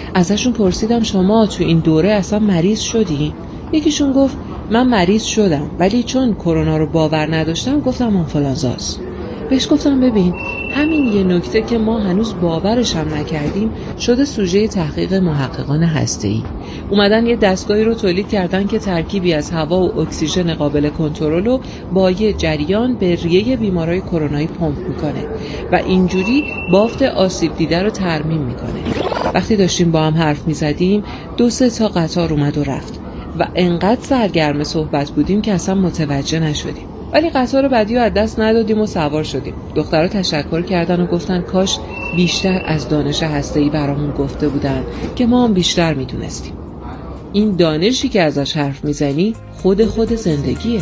ازشون پرسیدم شما تو این دوره اصلا مریض شدین؟ یکیشون گفت من مریض شدم ولی چون کرونا رو باور نداشتم گفتم آنفولانزاست. بهش گفتم ببین همین یه نکته که ما هنوز باورش هم نکردیم شده سوژه تحقیق محققان هسته‌ای. اومدن یه دستگاهی رو تولید کردن که ترکیبی از هوا و اکسیژن قابل کنترل رو با یه جریان به ریه بیمارای کرونایی پمپ میکنه و اینجوری بافت آسیب دیده رو ترمیم میکنه. وقتی داشتیم با هم حرف میزدیم 2-3 تا قطار اومد و رفت و انقدر سرگرم صحبت بودیم که اصلا متوجه نشدیم. ولی قطار بعدی رو از دست ندادیم و سوار شدیم. دخترها تشکر کردن و گفتن کاش بیشتر از دانش هسته‌ای برامون گفته بودن که ما هم بیشتر میدونستیم. این دانشی که ازش حرف میزنی خود زندگیه.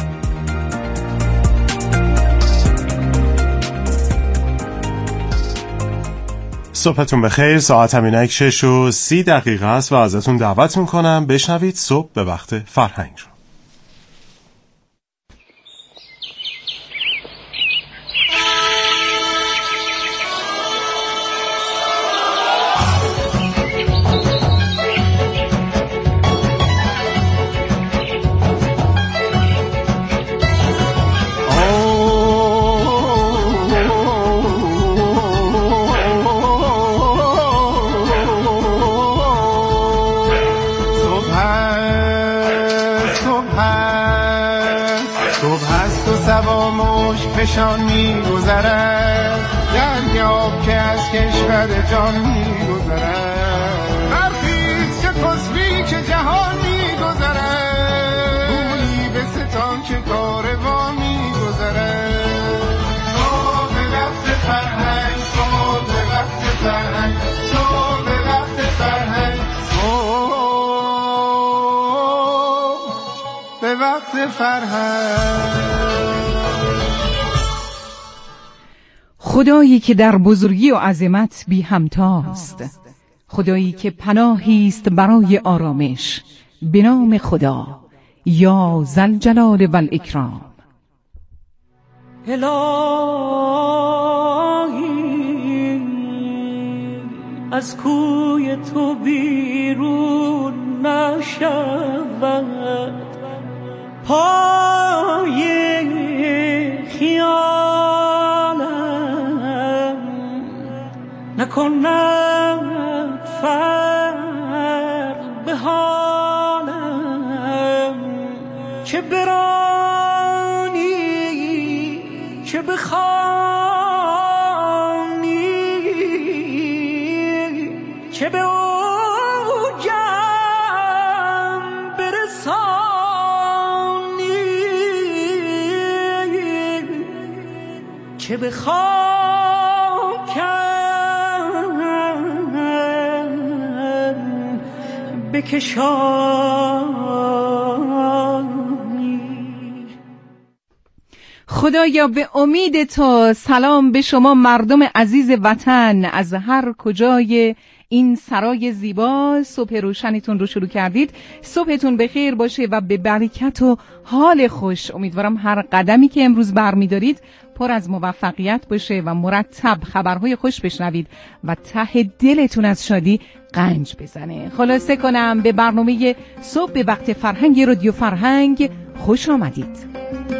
صبحتون بخیر. ساعت همینک 6:30 است و ازتون دعوت میکنم بشنوید صبح به وقت فرهنگ رو. فشان می گذرد دریاب که از کشور جان می گذرد برخیز که خسبی که جهان می گذرد بویی به ستان که کاروان می گذرد صبح وقت فرهنگ صبح وقت فرهنگ صبح وقت فرهنگ صبح به وقت فرهنگ. خدایی که در بزرگی و عظمت بی همتاست، خدایی که پناهی است برای آرامش، به نام خدا یا ذوالجلال و الاکرام. الهی از کوی تو بیرون نشود پای نکند فرق به حالم چه برانی چه بخوانی چه به اوجم برسانی چه بخوانی خدایا به امید تو سلام به شما مردم عزیز وطن از هر کجای این سرای زیبا. صبح روشنتون رو شروع کردید. صبحتون بخیر باشه و به برکت و حال خوش. امیدوارم هر قدمی که امروز برمی‌دارید پر از موفقیت باشه و مرتب خبرهای خوش بشنوید و ته دلتون از شادی قنج بزنه. خلاصه کنم به برنامه صبح به وقت فرهنگ رادیو فرهنگ خوش آمدید.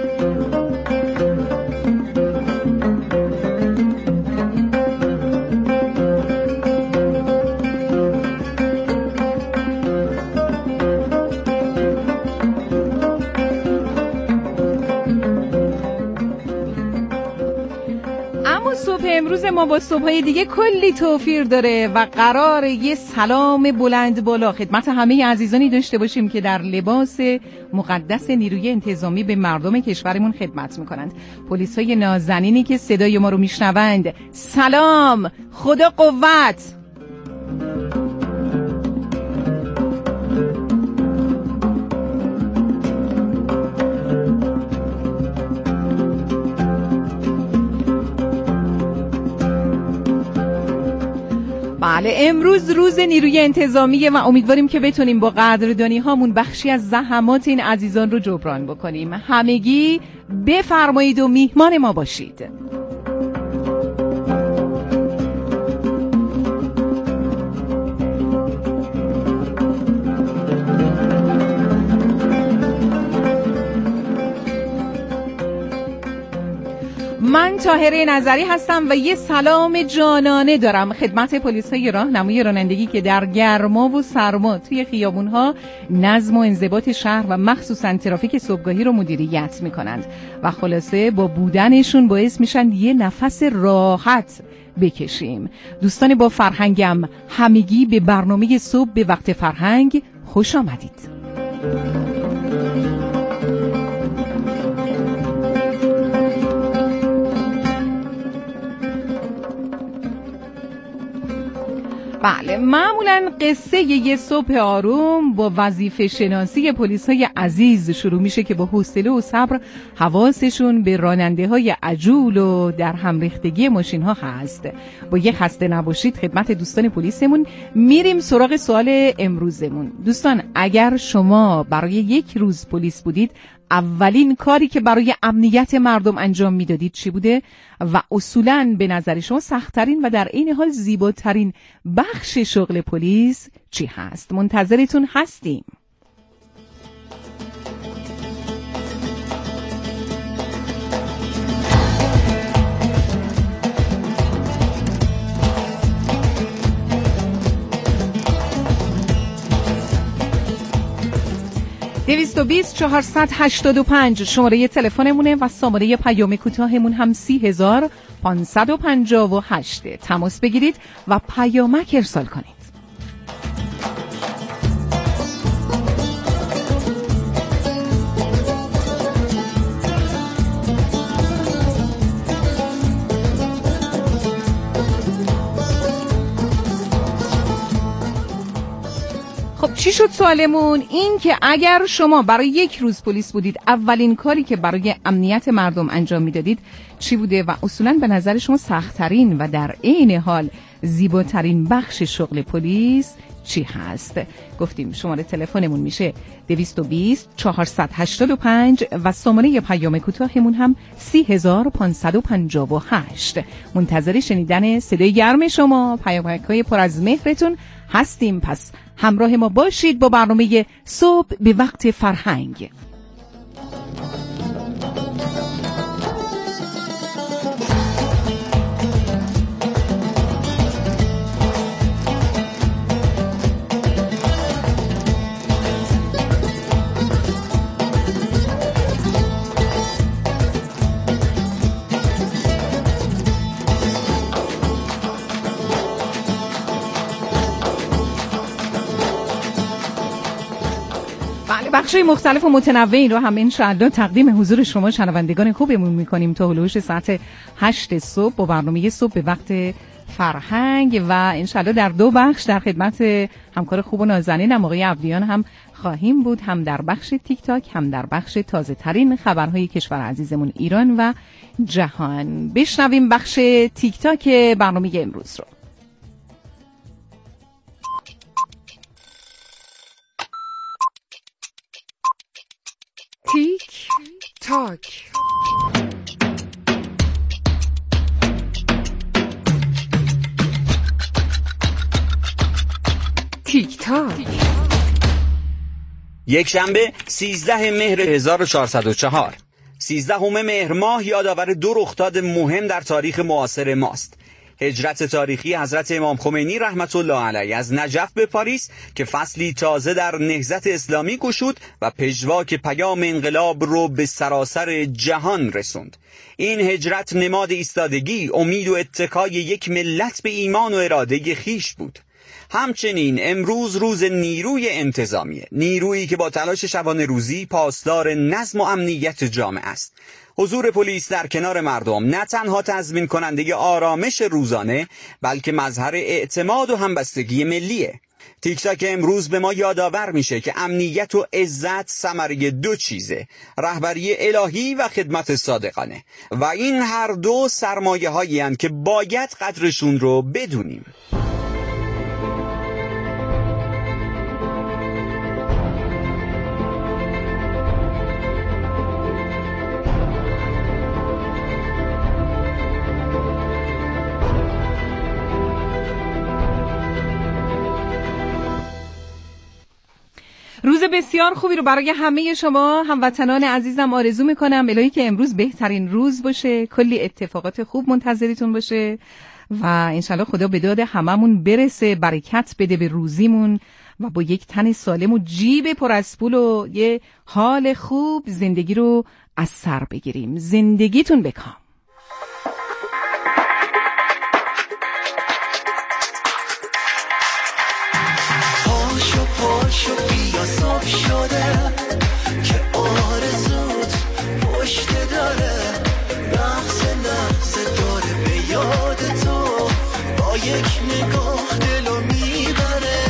صبح امروز ما با صبحهای دیگه کلی توفیر داره و قرار یه سلام بلند بالا خدمت همه عزیزانی داشته باشیم که در لباس مقدس نیروی انتظامی به مردم کشورمون خدمت میکنند. پلیسای نازنینی که صدای ما رو میشنوند سلام، خدا قوت. بله امروز روز نیروی انتظامیه و امیدواریم که بتونیم با قدردانی هامون بخشی از زحمات این عزیزان رو جبران بکنیم. همگی بفرمایید و میهمان ما باشید. طاهره نظری هستم و یه سلام جانانه دارم خدمت پلیس‌های راهنمای رانندگی که در گرما و سرما توی خیابون‌ها نظم و انضباط شهر و مخصوصاً ترافیک صبحگاهی رو مدیریت می‌کنند و خلاصه با بودنشون باعث میشن یه نفس راحت بکشیم. دوستان با فرهنگم، همگی به برنامه صبح به وقت فرهنگ خوش آمدید. بله، معمولاً قصه یه صبح آروم با وظیفه شناسی پلیس‌های عزیز شروع میشه که با حوصله و صبر حواسشون به راننده‌های عجول و در هم ریختگی ماشین‌ها هست. با یه خسته نباشید خدمت دوستان پلیسمون میریم سراغ سوال امروزمون. دوستان، اگر شما برای یک روز پلیس بودید، اولین کاری که برای امنیت مردم انجام میدادید چی بوده؟ و اصولاً به نظر شما سخت‌ترین و در عین حال زیباترین بخش شغل پلیس چی هست؟ منتظرتون هستیم. دویست 485 شماره تلفنمونه و شماره پیام کوتاهمون هم 30558. تماس بگیرید و پیامک ارسال کنید. خب چی شد سوالمون؟ این که اگر شما برای یک روز پلیس بودید، اولین کاری که برای امنیت مردم انجام میدادید چی بوده و اصولاً به نظر شما سخت‌ترین و در عین حال زیباترین بخش شغل پلیس چی هست؟ گفتیم شماره تلفنمون میشه 220 485 و شماره پیام کوتاهمون هم 30558. منتظر شنیدن صدای گرم شما، پیامک‌های پر از مهرتون هستیم. پس همراه ما باشید با برنامه صبح به وقت فرهنگ. بخشای مختلف و متنوعی رو هم انشاءالله تقدیم حضور شما شنوندگان خوبمون میکنیم تا هلوش ساعت 8 صبح با برنامه صبح به وقت فرهنگ و انشاءالله در دو بخش در خدمت همکار خوب و نازنینم آقای عبدیان هم خواهیم بود، هم در بخش تیک تاک هم در بخش تازه ترین خبرهای کشور عزیزمون ایران و جهان. بشنویم بخش تیک تاک برنامه امروز رو. تیک تاک. تیک تاک. یک شنبه 13 مهر 1404 13 مهر ماه یادآور دو رخداد مهم در تاریخ معاصر ماست. هجرت تاریخی حضرت امام خمینی رحمت الله علیه از نجف به پاریس که فصلی تازه در نهضت اسلامی گشود و پژواک پیام انقلاب رو به سراسر جهان رسوند. این هجرت نماد ایستادگی، امید و اتکای یک ملت به ایمان و اراده خیش بود. همچنین امروز روز نیروی انتظامیه، نیرویی که با تلاش شبانه روزی پاسدار نظم و امنیت جامعه است. حضور پلیس در کنار مردم نه تنها تضمین کننده آرامش روزانه بلکه مظهر اعتماد و همبستگی ملیه. تیک تاک امروز به ما یادآور میشه که امنیت و عزت ثمره دو چیزه: رهبری الهی و خدمت صادقانه، و این هر دو سرمایه هایی هستند که باید قدرشون رو بدونیم. روز بسیار خوبی رو برای همه شما هموطنان عزیزم آرزو میکنم. الهی که امروز بهترین روز باشه، کلی اتفاقات خوب منتظرتون باشه و انشالله خدا به داد هممون برسه، برکت بده به روزیمون و با یک تن سالم و جیب پر از پول و یه حال خوب زندگی رو از سر بگیریم. زندگیتون بکام. پاشو بیا صبح شده که آرزوت پشت داره، لحظه لحظه داره به یاد تو، با یک نگاه دلو میبره.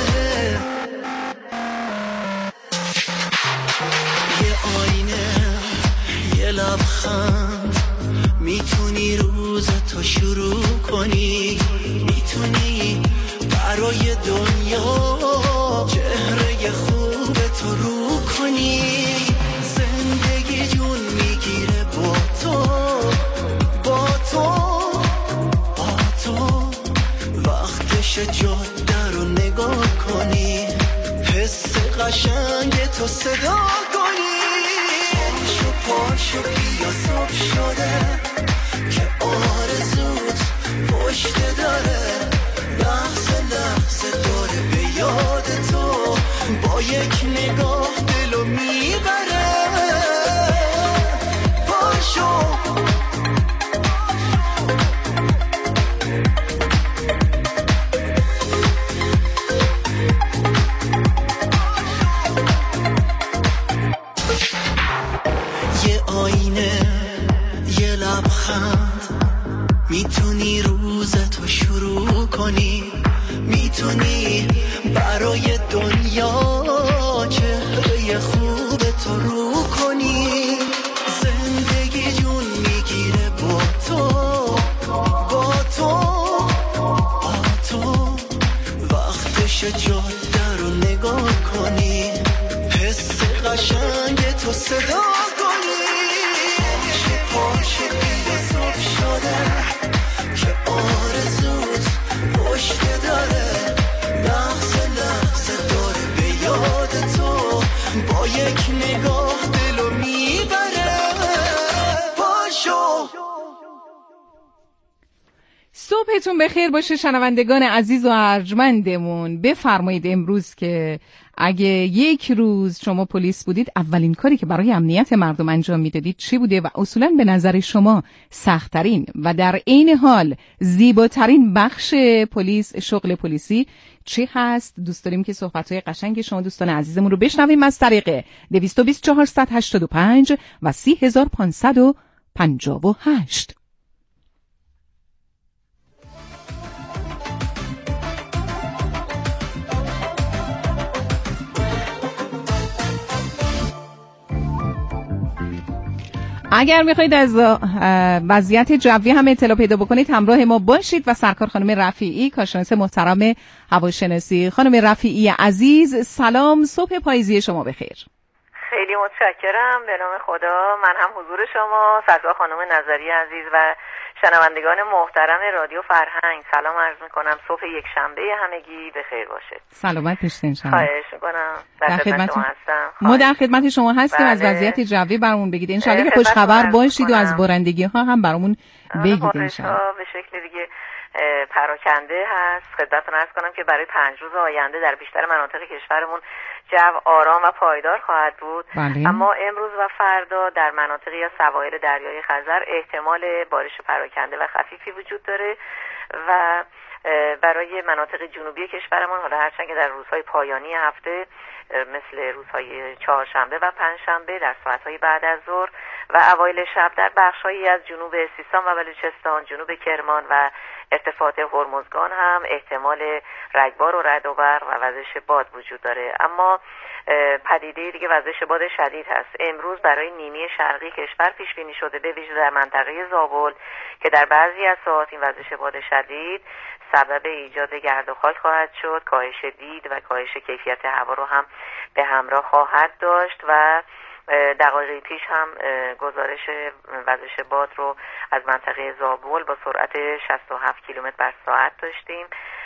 یه آینه، یه لبخند، میتونی روزتو شروع کنی، میتونی برای دنیا چهره خوب تو رو کنی. زندگی جون میگیره با تو، با تو، با تو. وقتش جاده رو نگاه کنی، حس قشنگ تو صدا کنی. پاشو بیا صبح شده که آرزوت پشت داره، لحظه لحظه داره به یاد تو، با یک نگاه دلو میبره. پاشو یه آینه، یه لبخند، میتونی روزتو شروع کنی، میتونی برای دنیا چهره خوب تو رو کنی. زندگی جون میگیره با تو، با تو، با تو. وقتش جاده رو نگاه کنی، حس قشنگ تو صدا کنی. پاشو بیا صبح شده که آرزوت پشت داره، لحظه لحظه داره به یاد تو، با یک نگاه دلو میبره. پاشو صبحتون بخیر باشه شنوندگان عزیز و ارجمندمون. بفرمایید امروز که اگه یک روز شما پلیس بودید اولین کاری که برای امنیت مردم انجام میدادید چی بوده و اصولاً به نظر شما سخت‌ترین و در عین حال زیباترین بخش پلیس، شغل پلیسی چی هست؟ دوست داریم که صحبت‌های قشنگ شما دوستان عزیزمون رو بشنویم از طریق 220 485 و 30558. اگر میخواید از وضعیت جوی هم اطلاع پیدا بکنید همراه ما باشید و سرکار خانم رفیعی، کارشناس محترم هواشناسی. خانم رفیعی عزیز سلام، صبح پاییزی شما بخیر. خیلی متشکرم، به نام خدا. من هم حضور شما، سرکار خانم نظری عزیز و شنوندگان محترم رادیو فرهنگ سلام عرض میکنم. صبح یک شنبه همگی بخیر باشه. سلامت باشید ان شاء الله. خواهش میکنم. در خدمت شما هستم. ما در خدمت شما هستیم. از وضعیت جوی برامون بگید ان شاء الله که خوش خبر باشید و از بارندگی ها هم برامون بگید ان شاء الله. به شکل دیگه پراکنده هست. خدمتتون عرض کنم که برای 5 روز آینده در بیشتر مناطق کشورمون جو آرام و پایدار خواهد بود. بله. اما امروز و فردا در مناطق یا سواحل دریای خزر احتمال بارش پراکنده و خفیفی وجود داره و برای مناطق جنوبی کشورمون حالا هرچند که در روزهای پایانی هفته مثل روزهای چهارشنبه و پنجشنبه در ساعتهای بعد از ظهر و اوایل شب در بخش‌هایی از جنوب سیستان و بلوچستان، جنوب کرمان و ارتفاعات هرمزگان هم احتمال رگبار و رعد و برق و وزش باد وجود داره. اما پدیده دیگه وزش باد شدید هست. امروز برای نیمه شرقی کشور پیش بینی شده، به ویژه در منطقه زابل که در بعضی از ساعات این وزش باد شدید سبب ایجاد گرد و خاک خواهد شد. کاهش دید و کاهش کیفیت هوا رو هم به همراه خواهد داشت و دقایقی پیش هم گزارش وزش باد رو از منطقه زابل با سرعت 67 کیلومتر بر ساعت داشتیم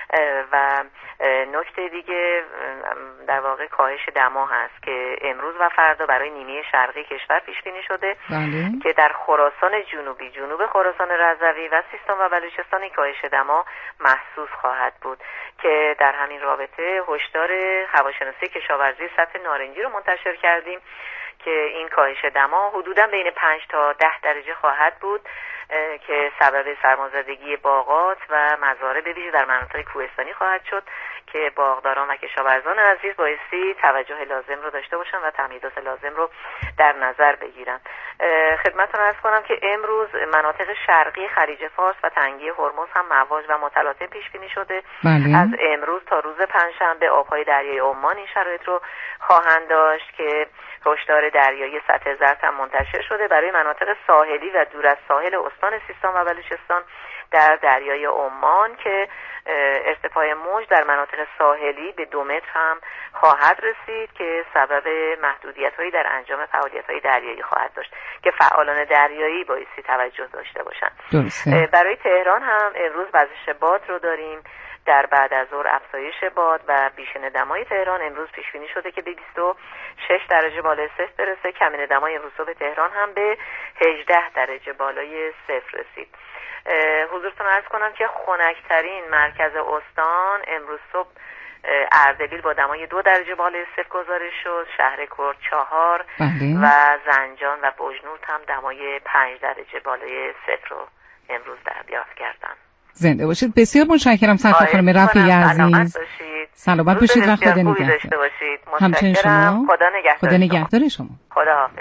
و نکته دیگه در واقع کاهش دما هست که امروز و فردا برای نیمه شرقی کشور پیش بینی شده که در خراسان جنوبی، جنوب خراسان رضوی و سیستان و بلوچستان کاهش دما محسوس خواهد بود که در همین رابطه هشدار هواشناسی کشاورزی سطح نارنجی رو منتشر کردیم که این کاهش دما حدوداً بین 5 تا 10 درجه خواهد بود که سبب سرمازدگی باغات و مزارع به ویژه در مناطق کوهستانی خواهد شد که باغداران و کشاورزان عزیز بایستی توجه لازم رو داشته باشن و تمهیدات لازم رو در نظر بگیرن. خدمتتون عرض کنم که امروز مناطق شرقی خلیج فارس و تنگه هرمز هم مواج و متلاطم پیش بینی شده. از امروز تا روز پنجشنبه آبهای دریای عمان این شرایط رو خواهند داشت که هشدار دریایی سطح زرد هم منتشر شده برای مناطق ساحلی و دور از ساحل استان سیستان و بلوچستان در دریای عمان که ارتفاع موج در مناطق ساحلی به 2 متر هم خواهد رسید که سبب محدودیت‌هایی در انجام فعالیت‌های دریایی خواهد داشت که فعالان دریایی بایستی توجه داشته باشند. برای تهران هم امروز وزش باد رو داریم. در بعد از ظهر افزایش باد و بیشین دمای تهران امروز پیش بینی شده که به 26 درجه بالای صفر برسه. کمین دمای امروز صبح تهران هم به 18 درجه بالای صفر رسید. حضورتون عرض کنم که خنک‌ترین مرکز استان امروز صبح اردبیل با دمای 2 درجه بالای صفر گزارش شد، شهر کرد 4 و زنجان و بجنورد هم دمای 5 درجه بالای صفر رو امروز دریافت کردن. زنده باشید. بسیار متشکرم سرکار خانم رفیعی عزیز. سلامت باشید و خدا نگهدار. همچنین شما. خدا نگهدار شما. خدا حافظ.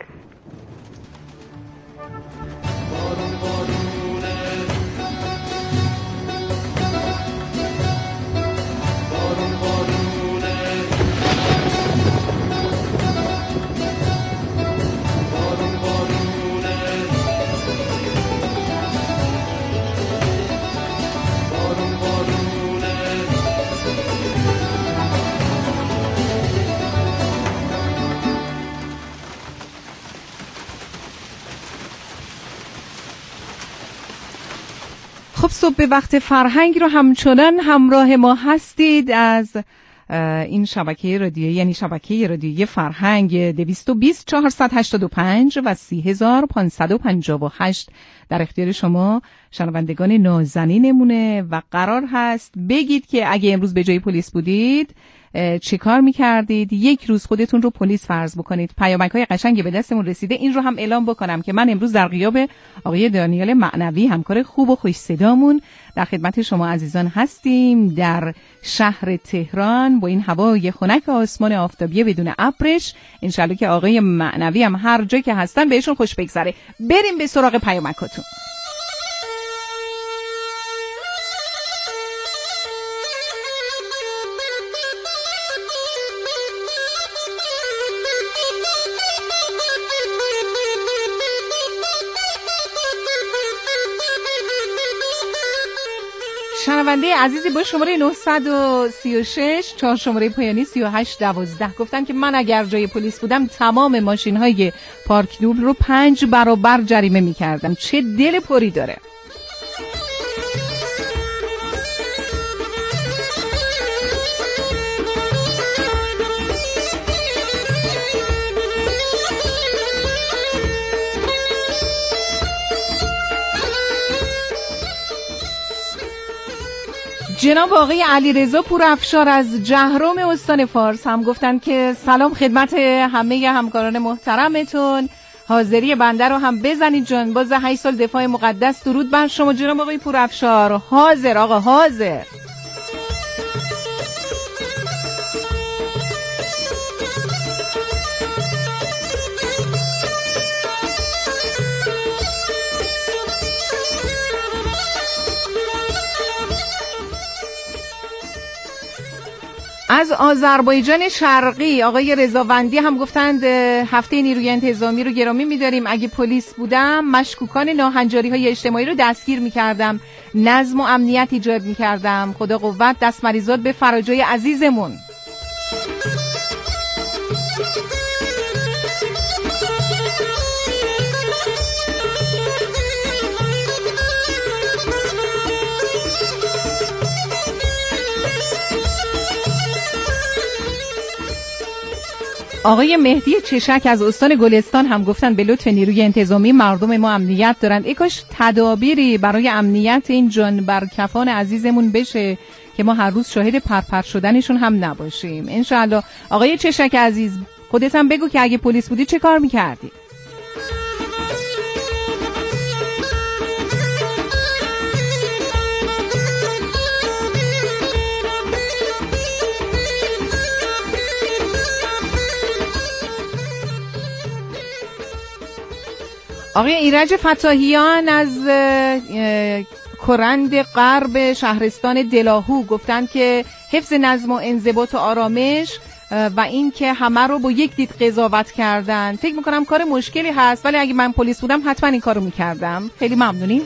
خب صبح به وقت فرهنگ رو همچنان همراه ما هستید از این شبکه رادیویی، یعنی شبکه رادیویی فرهنگ 220 485 و 30558 در اختیار شما شنوندگان نازنینمونه و قرار هست بگید که اگه امروز به جای پلیس بودید چه کار میکردید؟ یک روز خودتون رو پلیس فرض بکنید. پیامک‌های قشنگی به دستمون رسیده. این رو هم اعلام بکنم که من امروز در غیاب آقای دانیال معنوی همکار خوب و خوش صدامون در خدمت شما عزیزان هستیم در شهر تهران با این هوای خنک آسمان آفتابی بدون ابرش. انشالله که آقای معنوی هم هر جا که هستن بهشون خوش بگذره. بریم به سراغ پیامکاتون. شنونده عزیزی با شماره 936 4 شماره پایانی 3812 گفتن که من اگر جای پلیس بودم تمام ماشین‌های پارک دوبل رو 5 برابر جریمه می‌کردم. چه دل پری داره. جناب آقای علیرضا پورافشار از جهرم استان فارس هم گفتن که سلام خدمت همه همکاران محترمتون، حاضری بنده رو هم بزنید جان، باز 8 سال دفاع مقدس. درود بر شما جناب آقای پورافشار. حاضر آقا حاضر. از آذربایجان شرقی آقای رضاوندی هم گفتند هفته نیروی انتظامی رو گرامی می‌داریم. اگه پلیس بودم مشکوکان ناهنجاری‌های اجتماعی رو دستگیر می‌کردم، نظم و امنیت ایجاد می‌کردم. خدا قوت، دست مریضات به فراجای عزیزمون. آقای مهدی چشک از استان گلستان هم گفتن به لطف نیروی انتظامی مردم ما امنیت دارن. ای کاش تدابیری برای امنیت این جانبرکفان عزیزمون بشه که ما هر روز شاهد پرپر شدنشون هم نباشیم انشالله. آقای چشک عزیز خودت هم بگو که اگه پلیس بودی چه کار میکردی؟ آقای ایرج فتاحیان از کرند غرب شهرستان دلاهو گفتن که حفظ نظم و انضباط و آرامش و این که همه رو با یک دید قضاوت کردن فکر میکنم کار مشکلی هست، ولی اگه من پلیس بودم حتما این کارو میکردم. خیلی ممنونیم.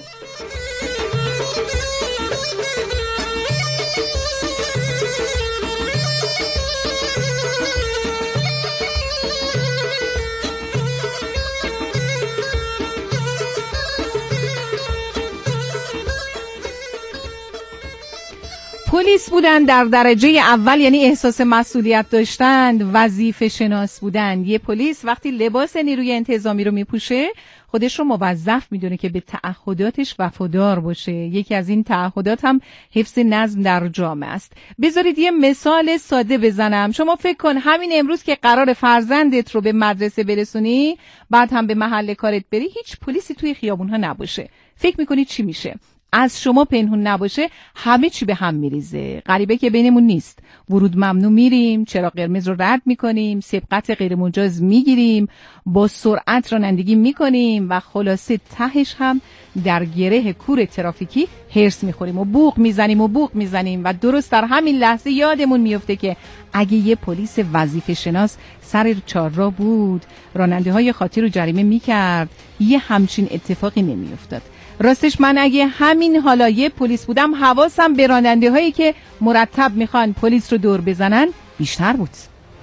پلیس بودن در درجه اول یعنی احساس مسئولیت داشتند، وظیفه شناس بودن. یه پلیس وقتی لباس نیروی انتظامی رو میپوشه خودش رو موظف میدونه که به تعهداتش وفادار باشه. یکی از این تعهدات هم حفظ نظم در جامعه است. بذارید یه مثال ساده بزنم. شما فکر کن همین امروز که قرار فرزندت رو به مدرسه برسونی بعد هم به محل کارت بری هیچ پلیسی توی خیابونها نباشه، فکر میکنی چی میشه؟ از شما پنهون نباشه همه چی به هم میریزه. غریبه که بینمون نیست. ورود ممنوع میریم، چراغ قرمز رو رد میکنیم، سبقت غیر مجاز میگیریم، با سرعت رانندگی میکنیم و خلاصه تهش هم در گره کور ترافیکی هرس میخوریم و بوق میزنیم و درست در همین لحظه یادمون میفته که اگه یه پلیس وظیفه شناس سر چهارراه بود راننده های خاطی رو جریمه میکرد، یه همچین اتفاقی نمیافتاد. راستش من اگه همین حالا یه پلیس بودم حواسم به راننده هایی که مرتب میخوان پلیس رو دور بزنن بیشتر بود.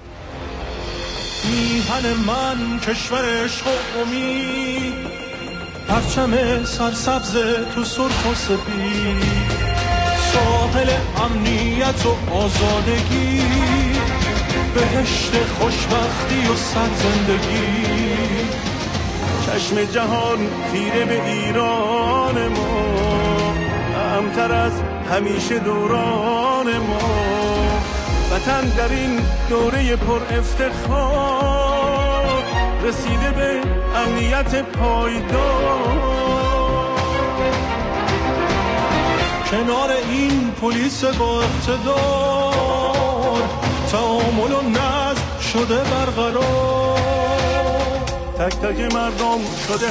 میهن من کشور عشق و امید، پرچم سرسبز تو سرخ و سپید، ساحل امنیت و آزادگی، بهشت خوشبختی و سرزندگی. چشم جهان خیره به ایران ما، امتر از همیشه دوران ما. وطن در این دوره پر افتخار رسیده به امنیت پایدار. کنار این پلیس با اقتدار تعامل و نظم شده برقرار. تک تک مردم شده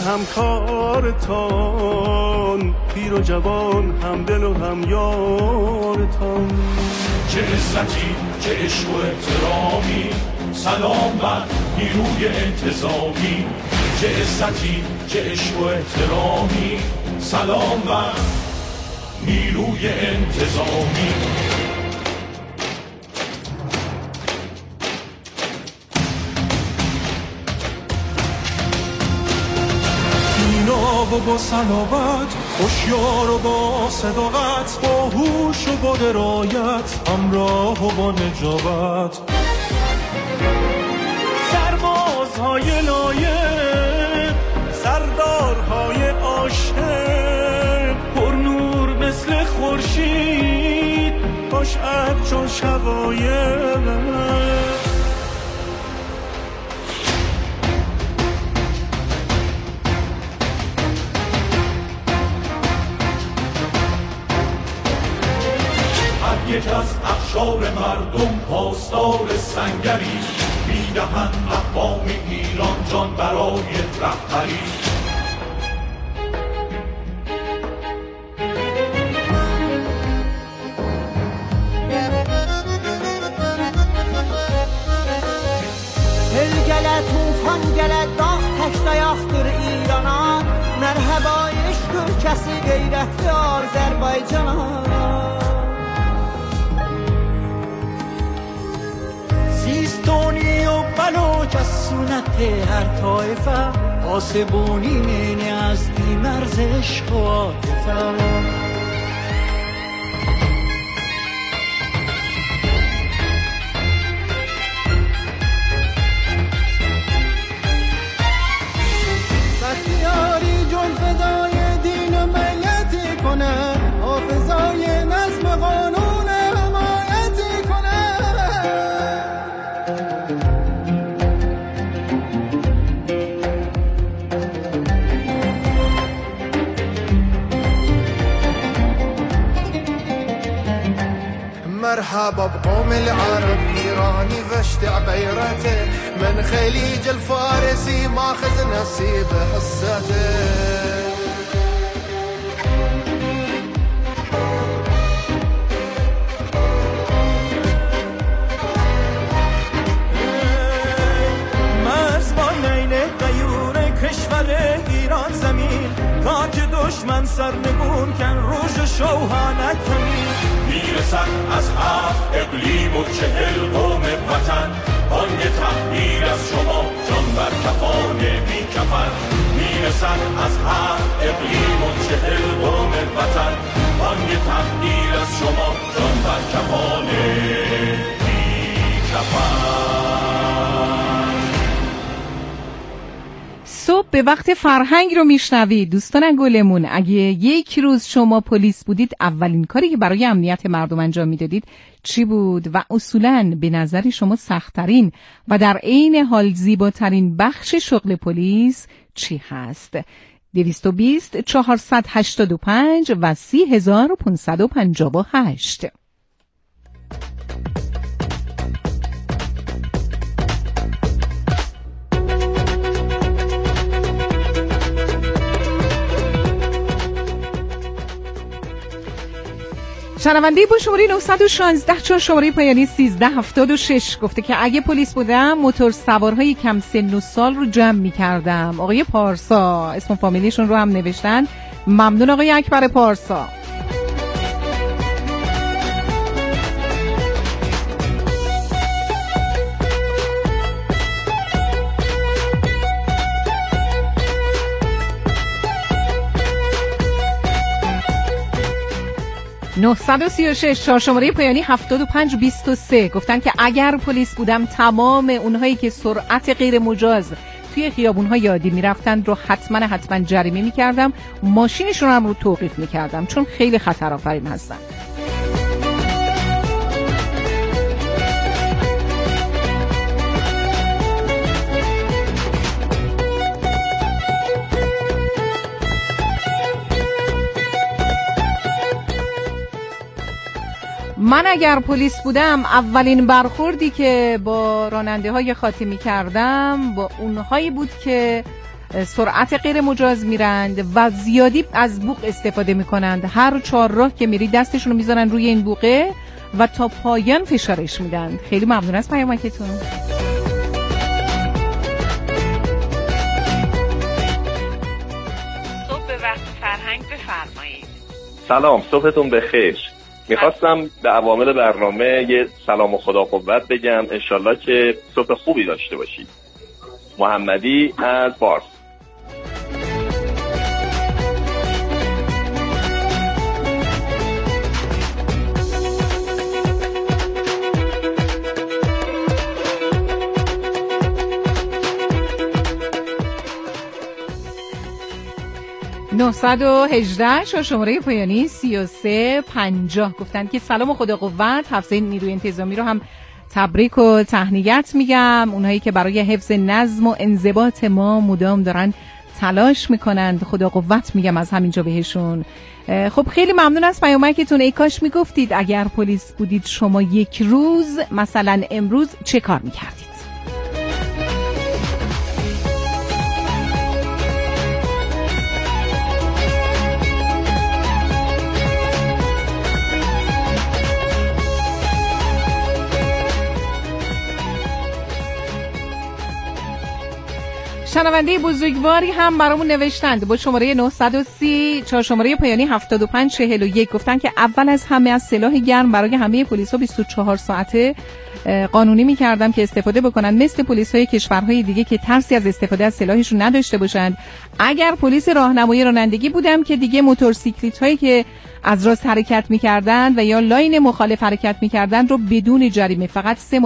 همکارتان، پیر و جوان هم دل و هم یارتان. چه عزتی چه عشق و احترامی، سلام بر نیروی انتظامی. چه عزتی چه عشق و احترامی، سلام بر نیروی انتظامی. و با صلابت، هوشیار و با صداقت، با هوش و با درایت، همراه و با نجابت. سربازهای لایق، سردارهای عاشق، پر نور مثل خورشید، باشد چون شقایق. یک از اقشار مردم پاسدار سنگری، میدهند اقوام ایران جان برای رهبری. Hölgələ, tufan gələ, dağ tək dayaqdır İrana. Mərhəba eşq ülkəsi qeyrətli Azərbaycana. سیستانی و بلوچ از سنت هر طایفه، آسبونی مینه از این مرز عشق و عاطفه. باب قوم العرب إيراني فاشتع بيرته من خليج الفارسي ماخذ نصيبه حصته کشور ایران زمین تا که دشمن سرنگون کن روش شوهانک کمین میرسد از 7 اقلیم و 40 قوم وطن بانگ تحریر از شما جان بر کفان بی کفن میرسد از 7 اقلیم و 40 قوم وطن بانگ تحریر از شما جان بر کفان بی کفن. صبح به وقت فرهنگ رو میشنوید دوستان گلمون. اگه یک روز شما پلیس بودید اولین کاری که برای امنیت مردم انجام میدادید چی بود و اصولاً به نظر شما سخت‌ترین و در عین حال زیباترین بخش شغل پلیس چی هست؟ 220 485 و 30558. شنونده با شماره 916 چون شماره پایانی 1376 گفته که اگه پلیس بودم موتور سوارهای کم سن و سال رو جمع می کردم. آقای پارسا اسم و فامیلیشون رو هم نوشتن. ممنون آقای اکبر پارسا. چهار شماره پایانی 7523 گفتن که اگر پلیس بودم تمام اونهایی که سرعت غیر مجاز توی خیابون‌ها یادی میرفتن رو حتما جریمه میکردم، ماشینشون هم رو توقیف میکردم چون خیلی خطرآفرین هستن. من اگر پلیس بودم اولین برخوردی که با راننده های خاطی می کردم با اونهایی بود که سرعت غیر مجاز میرند و زیادی از بوق استفاده می کنند. هر چهارراه که میری دستشون رو میذارن روی این بوقه و تا پایان فشارش میدن. خیلی ممنون از پیامکتون. صبح به وقت فرهنگ بفرمایید. سلام، صبحتون بخیر. میخواستم به عوامل برنامه یه سلام و خدا قوت بگم، انشالله که صبح خوبی داشته باشید. محمدی از فارس. شماره پایانی 3350 گفتن که سلام و خدا قوت. هفته نیروی انتظامی رو هم تبریک و تهنیت میگم. اونهایی که برای حفظ نظم و انضباط ما مدام دارن تلاش میکنند، خدا قوت میگم از همینجا بهشون. خب خیلی ممنون از پیامکتون. ای کاش میگفتید اگر پلیس بودید شما یک روز مثلا امروز چه کار میکردید؟ شنونده بزرگواری هم برامون نوشتند با شماره 930 4 شماره پایانی 7541 گفتن که اول از همه از سلاح گرم برای همه پلیس‌ها 24 ساعته قانونی می‌کردم که استفاده بکنن، مثل پلیس‌های کشورهای دیگه که ترسی از استفاده از سلاحشون نداشته باشند. اگر پلیس راهنمایی رانندگی بودم که دیگه موتورسیکلت‌هایی که از راست حرکت می‌کردند و یا لاین مخالف حرکت می‌کردند رو بدون جریمه فقط 3